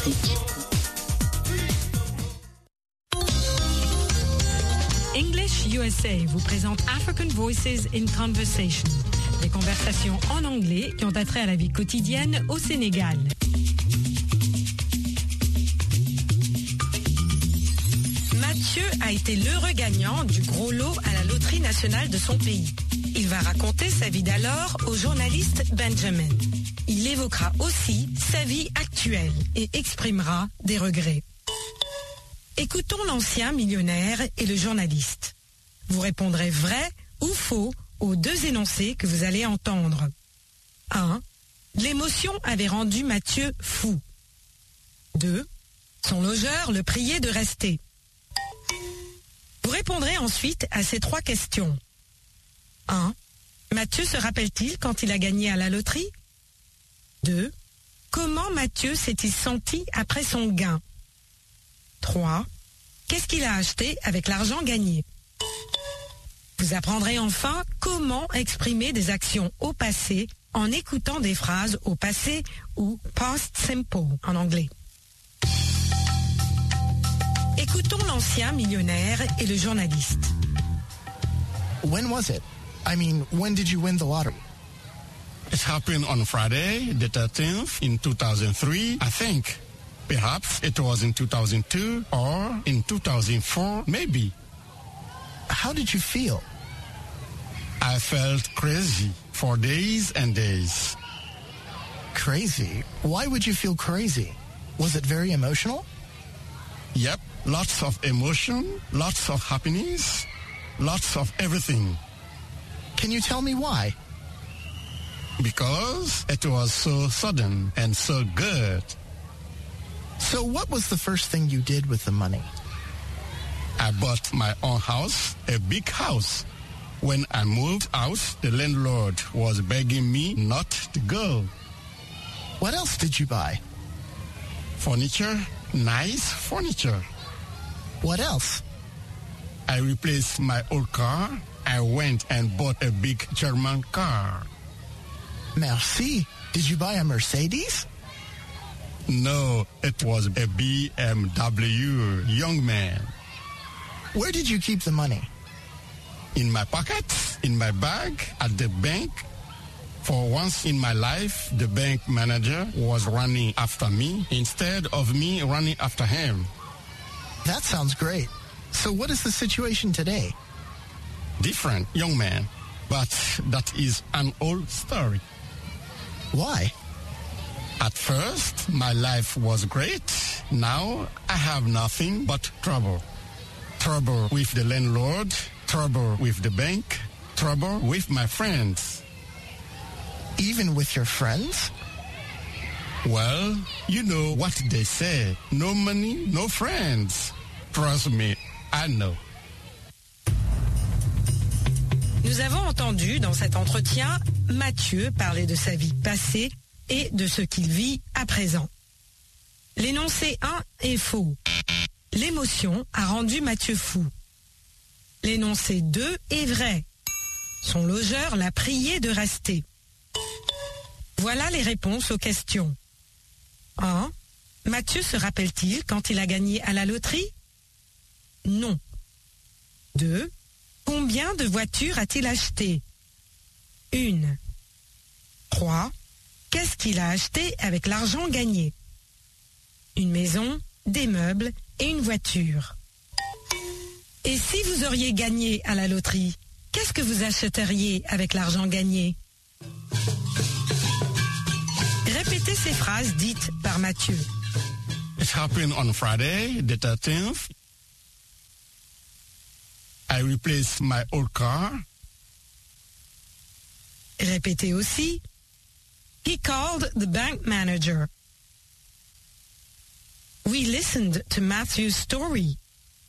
English USA vous présente African Voices in Conversation, des conversations en anglais qui ont attrait à la vie quotidienne au Sénégal. Mathieu a été l'heureux gagnant du gros lot à la loterie nationale de son pays. Il va raconter sa vie d'alors au journaliste Benjamin. Il évoquera aussi sa vie actuelle et exprimera des regrets. Écoutons l'ancien millionnaire et le journaliste. Vous répondrez vrai ou faux aux deux énoncés que vous allez entendre. 1. L'émotion avait rendu Mathieu fou. 2. Son logeur le priait de rester. Vous répondrez ensuite à ces trois questions. 1. Mathieu se rappelle-t-il quand il a gagné à la loterie? 2. Comment Mathieu s'est-il senti après son gain? 3. Qu'est-ce qu'il a acheté avec l'argent gagné? Vous apprendrez enfin comment exprimer des actions au passé en écoutant des phrases au passé ou past simple en anglais. Écoutons l'ancien millionnaire et le journaliste. When was it? I mean, when did you win the lottery? It happened on Friday, the 13th, in 2003, I think. Perhaps it was in 2002 or in 2004, maybe. How did you feel? I felt crazy for days and days. Crazy? Why would you feel crazy? Was it very emotional? Yep, lots of emotion, lots of happiness, lots of everything. Can you tell me why? Because it was so sudden and so good. So what was the first thing you did with the money? I bought my own house, a big house. When I moved out, the landlord was begging me not to go. What else did you buy? Furniture, nice furniture. What else? I replaced my old car. I went and bought a big German car. Merci. Did you buy a Mercedes? No, it was a BMW, young man. Where did you keep the money? In my pocket, in my bag, at the bank. For once in my life, the bank manager was running after me instead of me running after him. That sounds great. So what is the situation today? Different, young man. But that is an old story. Why? At first, my life was great. Now, I have nothing but trouble. Trouble with the landlord, trouble with the bank, trouble with my friends. Even with your friends? Well, you know what they say. No money, no friends. Trust me, I know. Nous avons entendu dans cet entretien Mathieu parler de sa vie passée et de ce qu'il vit à présent. L'énoncé 1 est faux. L'émotion a rendu Mathieu fou. L'énoncé 2 est vrai. Son logeur l'a prié de rester. Voilà les réponses aux questions. 1. Mathieu se rappelle-t-il quand il a gagné à la loterie? Non. 2. Combien de voitures a-t-il acheté? 1. 3. Qu'est-ce qu'il a acheté avec l'argent gagné? Une maison, des meubles et une voiture. Et si vous auriez gagné à la loterie, qu'est-ce que vous achèteriez avec l'argent gagné? Répétez ces phrases dites par Mathieu. It happened on Friday, the 13th. I replaced my old car. Répétez aussi. He called the bank manager. We listened to Matthew's story.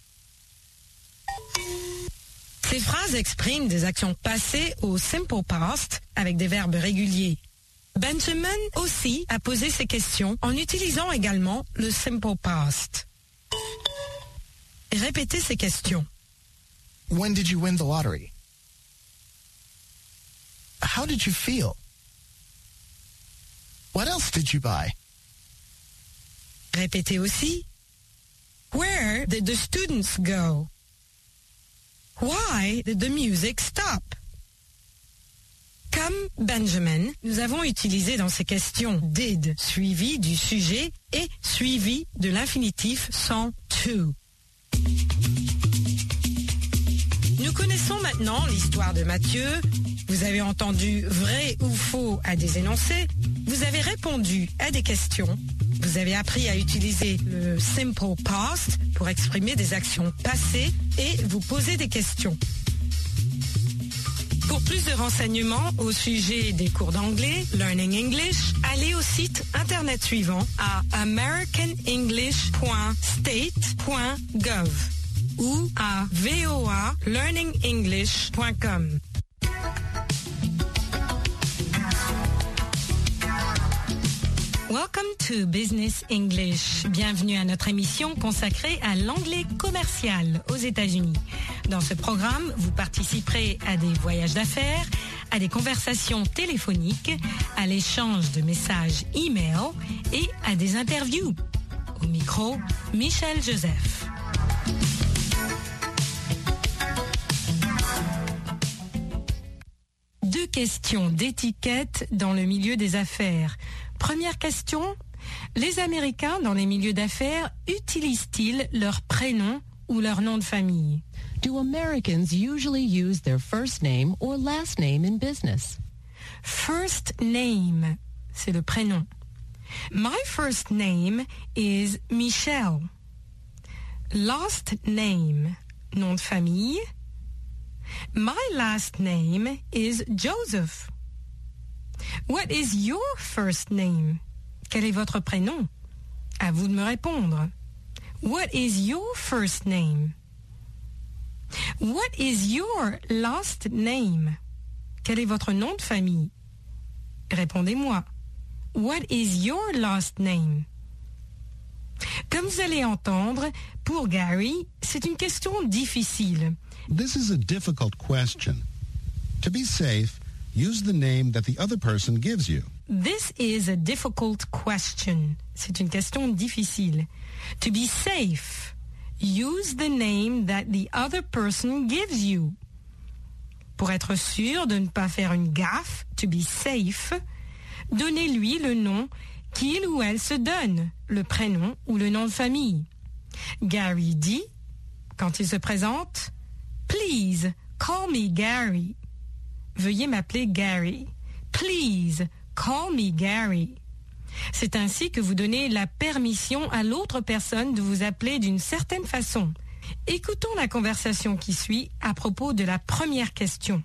Ces phrases expriment des actions passées au simple past avec des verbes réguliers. Benjamin aussi a posé ces questions en utilisant également le simple past. Répétez ces questions. When did you win the lottery? How did you feel? What else did you buy? Répétez aussi. Where did the students go? Why did the music stop? Comme Benjamin, nous avons utilisé dans ces questions did suivi du sujet et suivi de l'infinitif sans to. Nous connaissons maintenant l'histoire de Mathieu. Vous avez entendu vrai ou faux à des énoncés. Vous avez répondu à des questions. Vous avez appris à utiliser le simple past pour exprimer des actions passées et vous poser des questions. Pour plus de renseignements au sujet des cours d'anglais, Learning English, allez au site internet suivant à americanenglish.state.gov ou à voalearningenglish.com. Welcome to Business English. Bienvenue à notre émission consacrée à l'anglais commercial aux États-Unis. Dans ce programme, vous participerez à des voyages d'affaires, à des conversations téléphoniques, à l'échange de messages e-mail et à des interviews. Au micro, Michel Joseph. Deux questions d'étiquette dans le milieu des affaires. Première question, les Américains dans les milieux d'affaires utilisent-ils leur prénom ou leur nom de famille? Do Americans usually use their first name or last name in business? First name, c'est le prénom. My first name is Michelle. Last name, nom de famille. My last name is Joseph. What is your first name? Quel est votre prénom? À vous de me répondre. What is your first name? What is your last name? Quel est votre nom de famille? Répondez-moi. What is your last name? Comme vous allez entendre, pour Gary, c'est une question difficile. This is a difficult question. To be safe, use the name that the other person gives you. This is a difficult question. C'est une question difficile. To be safe, use the name that the other person gives you. Pour être sûr de ne pas faire une gaffe, to be safe, donnez-lui le nom qu'il ou elle se donne, le prénom ou le nom de famille. Gary dit, quand il se présente, « Please, call me Gary ». Veuillez m'appeler Gary. Please, call me Gary. C'est ainsi que vous donnez la permission à l'autre personne de vous appeler d'une certaine façon. Écoutons la conversation qui suit à propos de la première question.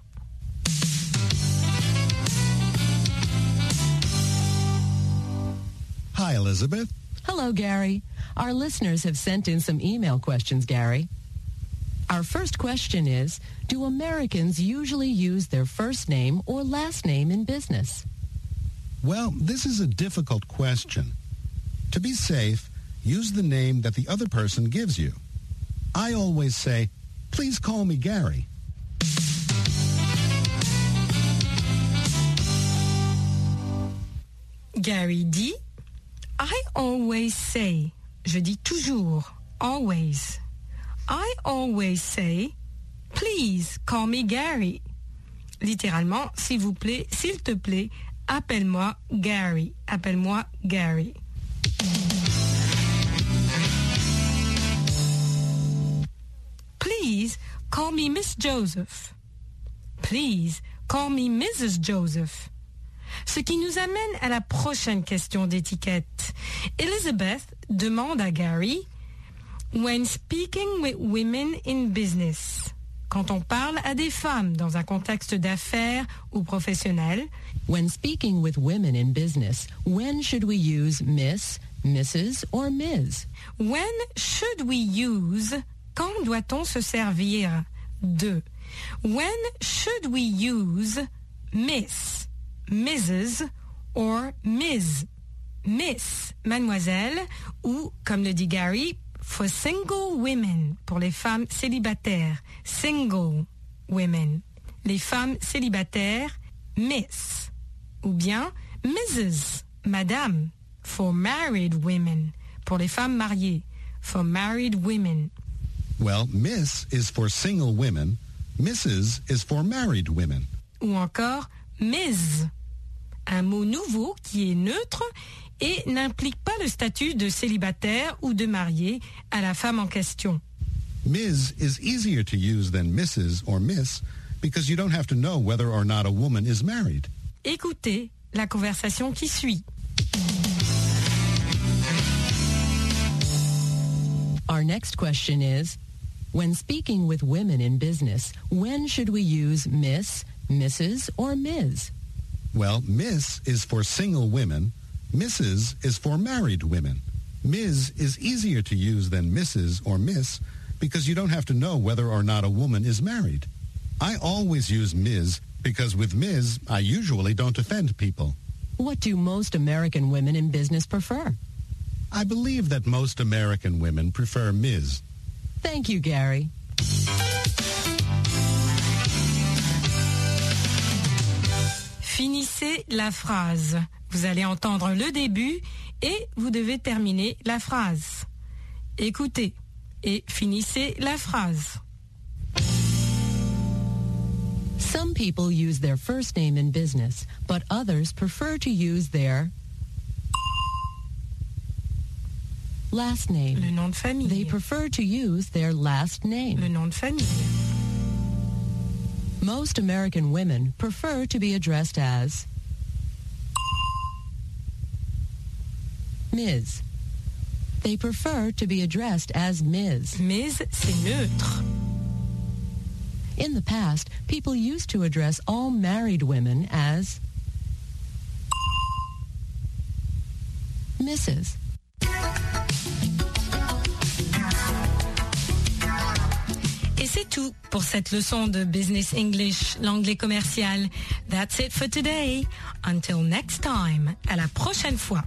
Hi, Elizabeth. Hello, Gary. Our listeners have sent in some email questions, Gary. Our first question is, do Americans usually use their first name or last name in business? Well, this is a difficult question. To be safe, use the name that the other person gives you. I always say, please call me Gary. Gary dit, I always say, je dis toujours, always. I always say, please call me Gary. Littéralement, s'il vous plaît, s'il te plaît, appelle-moi Gary. Appelle-moi Gary. Please call me Miss Joseph. Please call me Mrs. Joseph. Ce qui nous amène à la prochaine question d'étiquette. Elizabeth demande à Gary, when speaking with women in business, quand on parle à des femmes dans un contexte d'affaires ou professionnel, when speaking with women in business, when should we use Miss, Mrs. or Ms? When should we use, quand doit-on se servir de? When should we use Miss, Mrs. or Ms? Miss, mademoiselle, ou, comme le dit Gary, for single women, pour les femmes célibataires, single women. Les femmes célibataires, Miss. Ou bien Mrs., madame, for married women, pour les femmes mariées. For married women. Well, Miss is for single women. Mrs. is for married women. Ou encore Ms. Un mot nouveau qui est neutre et n'implique pas le statut de célibataire ou de marié à la femme en question. Ms. is easier to use than Mrs. or Miss because you don't have to know whether or not a woman is married. Écoutez la conversation qui suit. Our next question is, when speaking with women in business, when should we use Miss, Mrs., or Ms.? Well, Miss is for single women. Mrs. is for married women. Ms. is easier to use than Mrs. or Miss because you don't have to know whether or not a woman is married. I always use Ms. because with Ms. I usually don't offend people. What do most American women in business prefer? I believe that most American women prefer Ms. Thank you, Gary. Finissez la phrase. Vous allez entendre le début et vous devez terminer la phrase. Écoutez et finissez la phrase. Some people use their first name in business, but others prefer to use their last name. Le nom de famille. They prefer to use their last name. Le nom de famille. Most American women prefer to be addressed as Ms. They prefer to be addressed as Ms. Ms, c'est neutre. In the past, people used to address all married women as Mrs. Et c'est tout pour cette leçon de Business English, l'anglais commercial. That's it for today. Until next time. À la prochaine fois.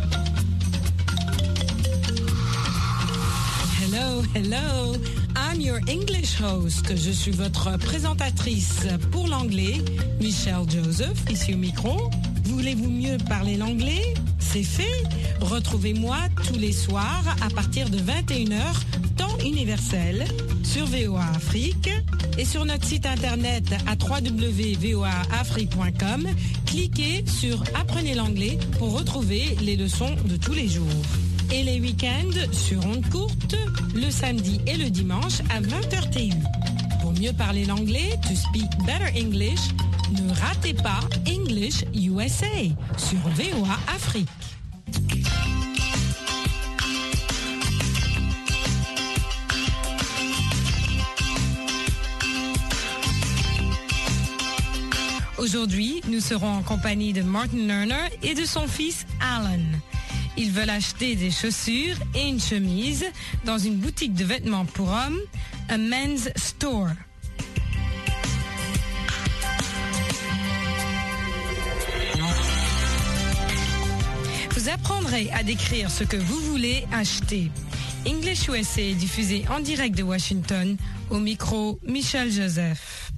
Hello, hello. I'm your English host. Je suis votre présentatrice pour l'anglais, Michelle Joseph, ici au micro. Voulez-vous mieux parler l'anglais? C'est fait. Retrouvez-moi tous les soirs à partir de 21h, temps universel, sur VOA Afrique et sur notre site internet à www.voaafrique.com. Cliquez sur Apprenez l'anglais pour retrouver les leçons de tous les jours. Et les week-ends sur ondes courtes, le samedi et le dimanche à 20h TU. Pour mieux parler l'anglais, to speak better English, ne ratez pas English USA sur VOA Afrique. Aujourd'hui, nous serons en compagnie de Martin Lerner et de son fils Alan. Ils veulent acheter des chaussures et une chemise dans une boutique de vêtements pour hommes, a men's store. Vous apprendrez à décrire ce que vous voulez acheter. English USA est diffusé en direct de Washington, au micro Michelle Joseph.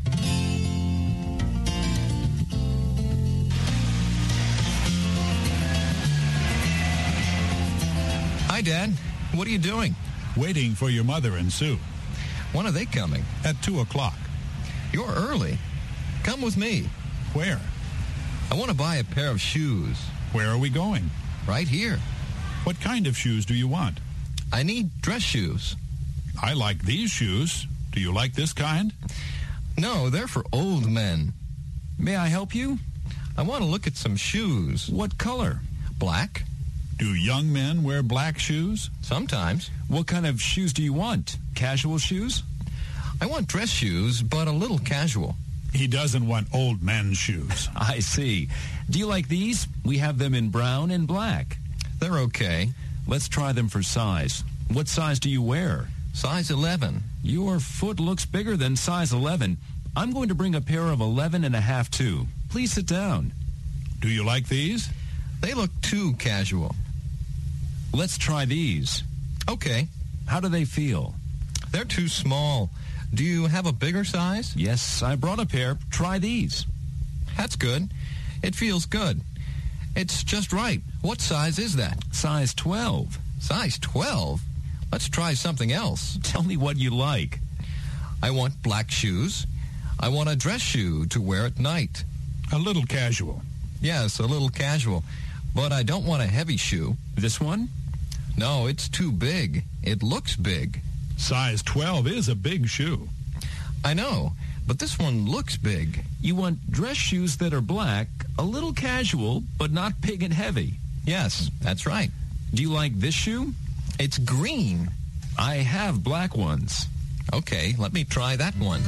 Hi, Dad. What are you doing? Waiting for your mother and Sue. When are they coming? At 2 o'clock. You're early. Come with me. Where? I want to buy a pair of shoes. Where are we going? Right here. What kind of shoes do you want? I need dress shoes. I like these shoes. Do you like this kind? No, they're for old men. May I help you? I want to look at some shoes. What color? Black? Do young men wear black shoes? Sometimes. What kind of shoes do you want? Casual shoes? I want dress shoes, but a little casual. He doesn't want old men's shoes. I see. Do you like these? We have them in brown and black. They're okay. Let's try them for size. What size do you wear? Size 11. Your foot looks bigger than size 11. I'm going to bring a pair of 11 and a half too. Please sit down. Do you like these? They look too casual. Let's try these. Okay. How do they feel? They're too small. Do you have a bigger size? Yes, I brought a pair. Try these. That's good. It feels good. It's just right. What size is that? Size 12. Size 12? Let's try something else. Tell me what you like. I want black shoes. I want a dress shoe to wear at night. A little casual. Yes, a little casual. But I don't want a heavy shoe. This one? No, it's too big. It looks big. Size 12 is a big shoe. I know, but this one looks big. You want dress shoes that are black, a little casual, but not big and heavy. Yes, that's right. Do you like this shoe? It's green. I have black ones. Okay, let me try that one.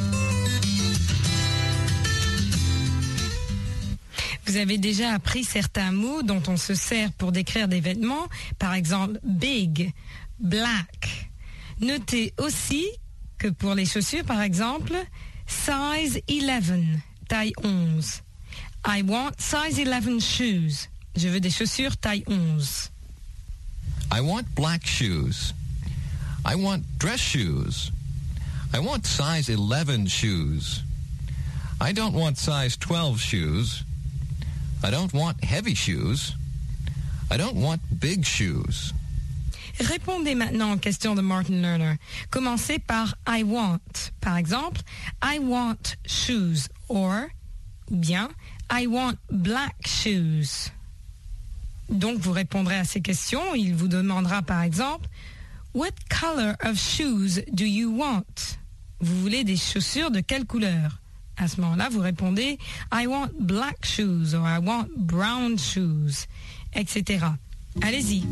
Vous avez déjà appris certains mots dont on se sert pour décrire des vêtements, par exemple big, black. Notez aussi que pour les chaussures, par exemple, size 11, taille 11. I want size 11 shoes. Je veux des chaussures taille 11. I want black shoes. I want dress shoes. I want size 11 shoes. I don't want size 12 shoes. I don't want heavy shoes. I don't want big shoes. Répondez maintenant aux questions de Martin Lerner. Commencez par I want. Par exemple, I want shoes or, ou bien, I want black shoes. Donc, vous répondrez à ces questions. Il vous demandera par exemple, what color of shoes do you want? Vous voulez des chaussures de quelle couleur? À ce moment-là, vous répondez I want black shoes or I want brown shoes, etc. Allez-y.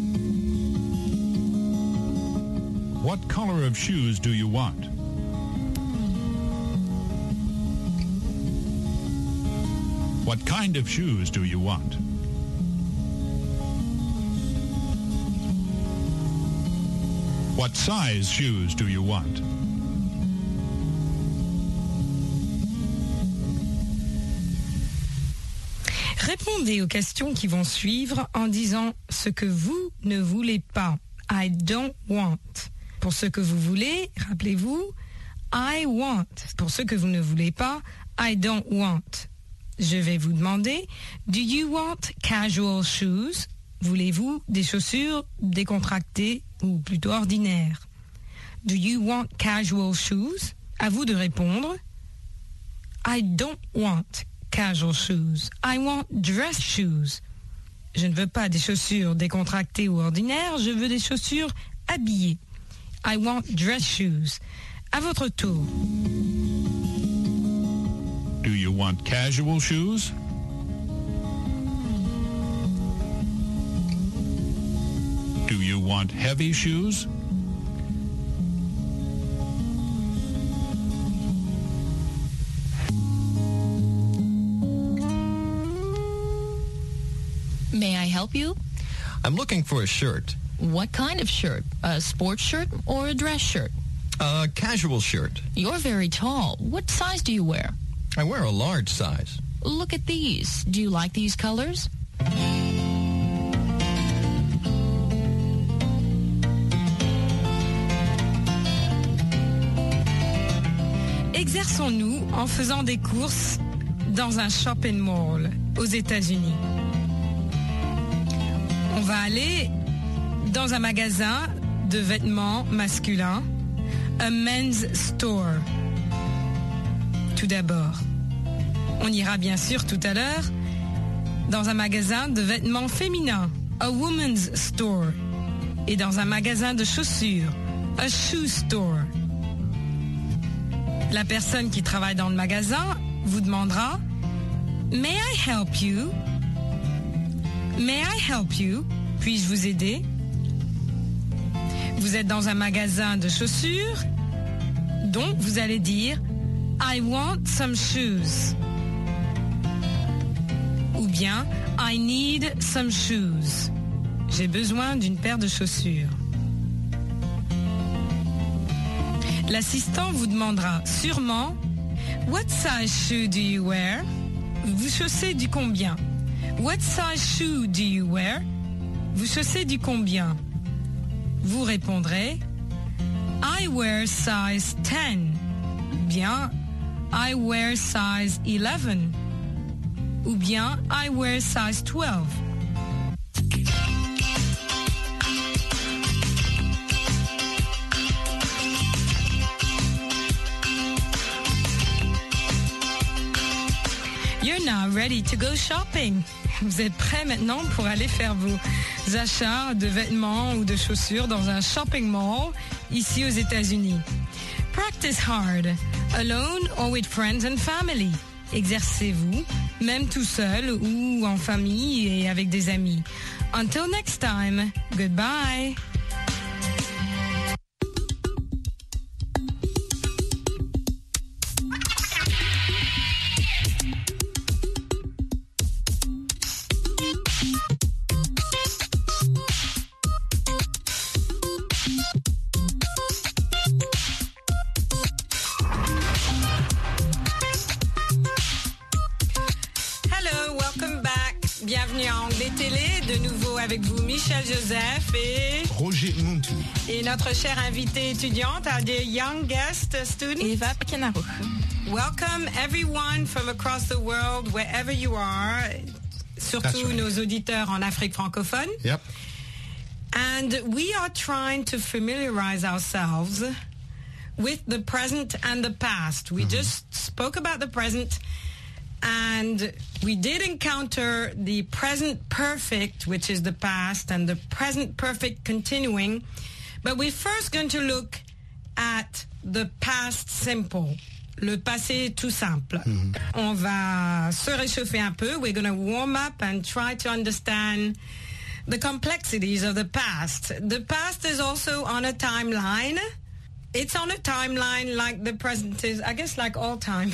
What color of shoes do you want? What kind of shoes do you want? What size shoes do you want? Répondez aux questions qui vont suivre en disant ce que vous ne voulez pas. I don't want. Pour ce que vous voulez, rappelez-vous, I want. Pour ce que vous ne voulez pas, I don't want. Je vais vous demander, do you want casual shoes? Voulez-vous des chaussures décontractées ou plutôt ordinaires? Do you want casual shoes? À vous de répondre. I don't want casual shoes. I want dress shoes. Je ne veux pas des chaussures décontractées ou ordinaires, je veux des chaussures habillées. I want dress shoes. À votre tour. Do you want casual shoes? Do you want heavy shoes? May I help you? I'm looking for a shirt. What kind of shirt? A sports shirt or a dress shirt? A casual shirt. You're very tall. What size do you wear? I wear a large size. Look at these. Do you like these colors? Exerçons-nous en faisant des courses dans un shopping mall aux États-Unis. On va aller dans un magasin de vêtements masculins, a men's store. Tout d'abord, on ira bien sûr tout à l'heure dans un magasin de vêtements féminins, a woman's store, et dans un magasin de chaussures, a shoe store. La personne qui travaille dans le magasin vous demandera « May I help you? May I help you? Puis-je vous aider? » Vous êtes dans un magasin de chaussures, donc vous allez dire « I want some shoes » ou bien « I need some shoes ». J'ai besoin d'une paire de chaussures. L'assistant vous demandera sûrement « What size shoe do you wear? » Vous chaussez du combien? What size shoe do you wear? Vous chaussez du combien? Vous répondrez I wear size 10. Bien I wear size 11. Ou bien I wear size 12. Karina, ready to go shopping. Vous êtes prêts maintenant pour aller faire vos achats de vêtements ou de chaussures dans un shopping mall ici aux États-Unis. Practice hard, alone or with friends and family. Exercez-vous, même tout seul ou en famille et avec des amis. Until next time, goodbye. Bienvenue à Anglais Télé, de nouveau avec vous Michel Joseph et Roger Muntu. Et notre chère invitée étudiante, our dear young guest student, Eva Pequenaruch. Welcome everyone from across the world, wherever you are, surtout right. Nos auditeurs en Afrique francophone. Yep. And we are trying to familiarize ourselves with the present and the past. We just spoke about the present. And we did encounter the present perfect, which is the past, and the present perfect continuing. But we're first going to look at the past simple, le passé tout simple. On va se réchauffer un peu. We're going to warm up and try to understand the complexities of the past. The past is also on a timeline. It's on a timeline like the present is, I guess, like all time.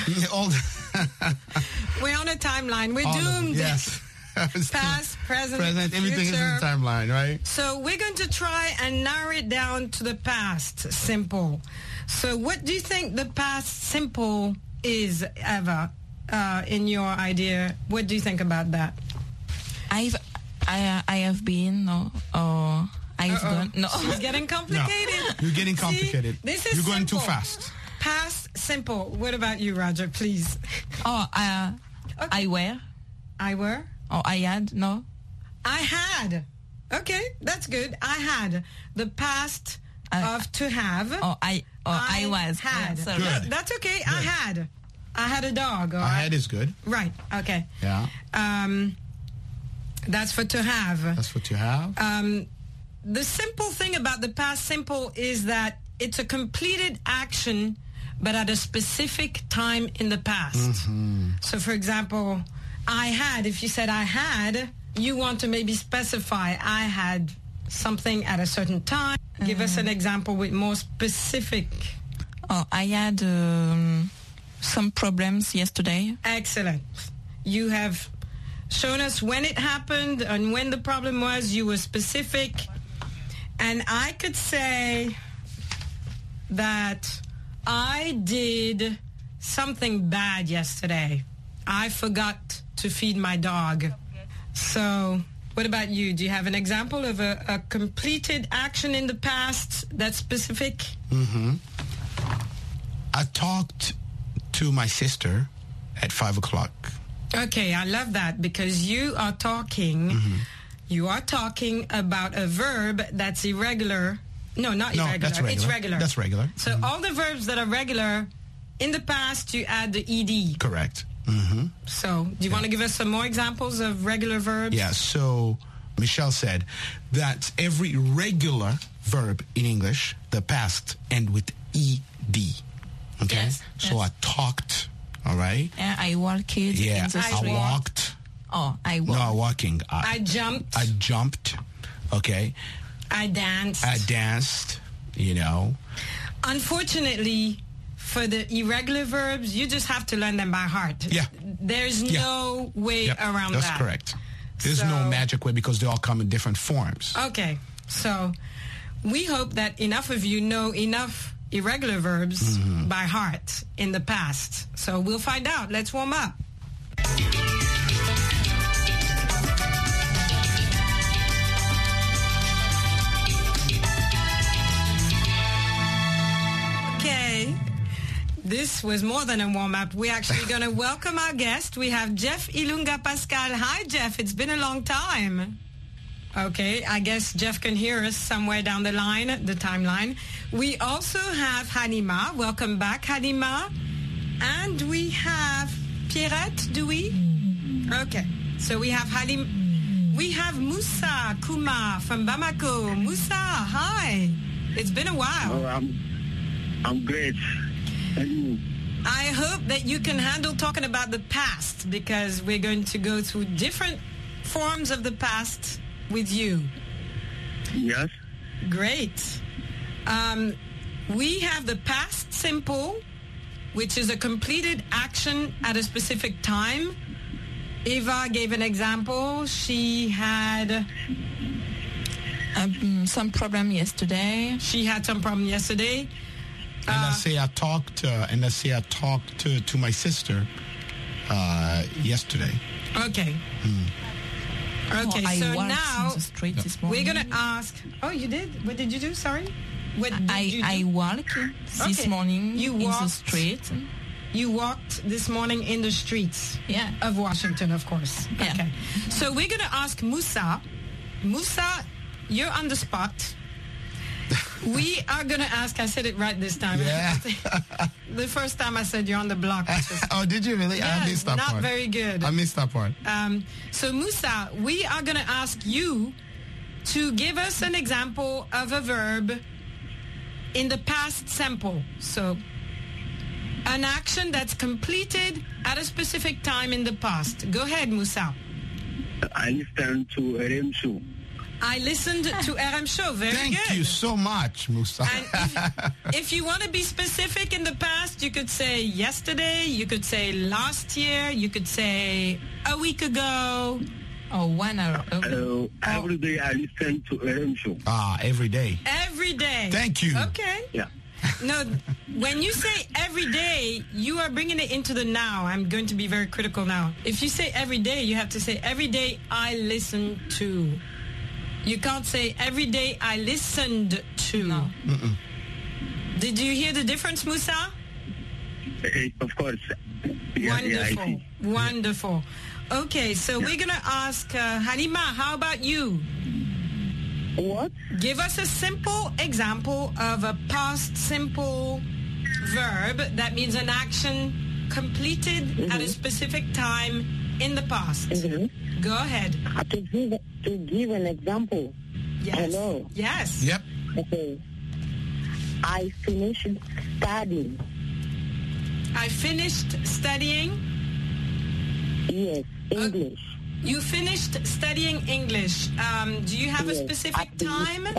We're on a timeline. We're doomed. Yes. Past, present, everything future. is in the timeline, right? So we're going to try and narrow it down to the past simple. So what do you think the past simple is, Eva, in your idea? What do you think about that? I have been, no, or I've done. No. It's getting complicated. No, you're getting complicated. See, this is you're going simple. too fast. Past simple. What about you, Roger, please? Okay. I were. I were? Or I had, no? I had. Okay, that's good. I had. The past of to have. I was. Had. Yeah, good. That's okay. Good. I had a dog. I had is good. Right. Okay. Yeah. That's for to have. That's what you have. The simple thing about the past simple is that it's a completed action, but at a specific time in the past. So, for example, I had, if you said I had, you want to maybe specify I had something at a certain time. Give us an example with more specific. I had some problems yesterday. Excellent. You have shown us when it happened and when the problem was. You were specific. And I could say that I did something bad yesterday. I forgot to feed my dog. So what about you? Do you have an example of a completed action in the past that's specific? I talked to my sister at 5 o'clock. Okay, I love that because you are talking about a verb that's irregular. No, not irregular. That's regular. It's regular. That's regular. So all the verbs that are regular, in the past, you add the ed. Correct. So do you want to give us some more examples of regular verbs? Yeah, so Michelle said that every regular verb in English, the past, end with ed. Okay? Yes, so I talked, all right? I walked in the street. I walked. I walked. No, walking. I jumped. I jumped, okay? I danced. I danced, you know. Unfortunately, for the irregular verbs, you just have to learn them by heart. Yeah. There's no way around that. That's correct. There's no magic way because they all come in different forms. Okay. So we hope that enough of you know enough irregular verbs by heart in the past. So we'll find out. Let's warm up. This was more than a warm-up. We're actually going to welcome our guest. We have Jeff Ilunga Pascal. Hi, Jeff. It's been a long time. Okay, I guess Jeff can hear us somewhere down the line, the timeline. We also have Halima. Welcome back, Halima. And we have Pierrette, do we? Okay. So we have Halim. We have Musa Kuma from Bamako. Musa, hi. It's been a while. Oh, I'm great. And you? I hope that you can handle talking about the past, because we're going to go through different forms of the past with you. Yes. Great. We have the past simple, which is a completed action at a specific time. Eva gave an example. She had some problem yesterday. She had some problem yesterday. And I say I talked to my sister yesterday. Okay. Okay, I so walked now in the street this morning. we're going to ask... Oh, you did? What did you do? Sorry? What did you do? I walked this morning in the street. You walked this morning in the streets of Washington, of course. Yeah. Okay. So we're going to ask Musa. Musa, you're on the spot. We are going to ask... I said it right this time. Yeah. The first time I said you're on the block. Oh, did you really? Yes, I missed that part. Not very good. I missed that part. So Musa, we are going to ask you to give us an example of a verb in the past simple. So an action that's completed at a specific time in the past. Go ahead, Musa. I listened to RM show. I listened to RM show. Very good. Thank you so much, Musa. And if you want to be specific in the past, you could say yesterday, you could say last year, you could say a week ago. Or 1 hour ago. Every day I listen to RM show. Every day. Every day. Thank you. Okay. Yeah. No, when you say every day, you are bringing it into the now. I'm going to be very critical now. If you say every day, you have to say every day I listen to. You can't say every day I listened to. No. Did you hear the difference, Musa? Of course. Wonderful. Wonderful. Okay, so we're going to ask Halima, how about you? What? Give us a simple example of a past simple verb that means an action completed at a specific time in the past. Go ahead. To give an example. Yes. Hello. Yes. Yep. Okay. I finished studying. I finished studying. Yes, English. You finished studying English. Do you have a specific time?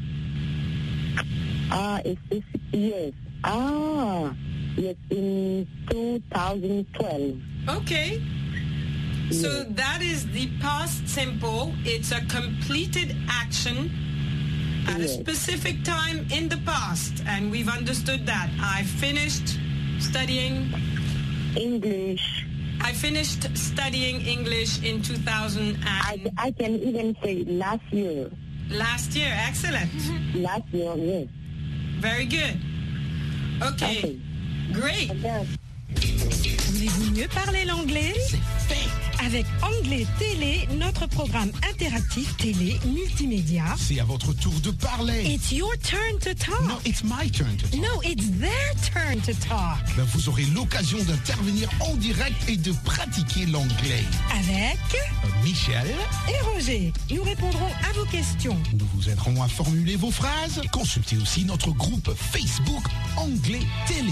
Yes. Yes, in 2012. Okay. So that is the past simple. It's a completed action at a specific time in the past. And we've understood that. I finished studying English. I finished studying English in 2000. I can even say last year. Last year, excellent. Last year, yes. Very good. Okay, great. Voulez-vous mieux parler l'anglais? C'est fait. Avec Anglais Télé, notre programme interactif télé multimédia. C'est à votre tour de parler. It's your turn to talk. No, it's my turn to talk. No, it's their turn to talk. Vous aurez l'occasion d'intervenir en direct et de pratiquer l'anglais. Avec Michel et Roger. Nous répondrons à vos questions. Nous vous aiderons à formuler vos phrases. Consultez aussi notre groupe Facebook Anglais Télé.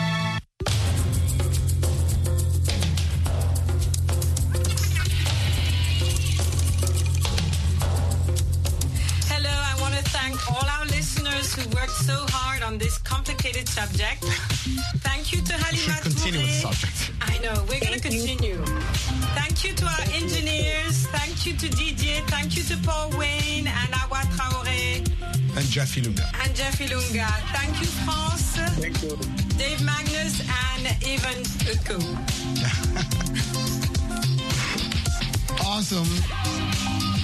All our listeners who worked so hard on this complicated subject. Thank you to Halima Touré. Continue with the subject. I know, we're going to continue. Thank you to our engineers. Thank you to DJ. Thank you to Paul Wayne and Awa Traoré. And Jeffy Lunga. Thank you, France. Thank you. Dave Magnus and Evan Uko. Awesome.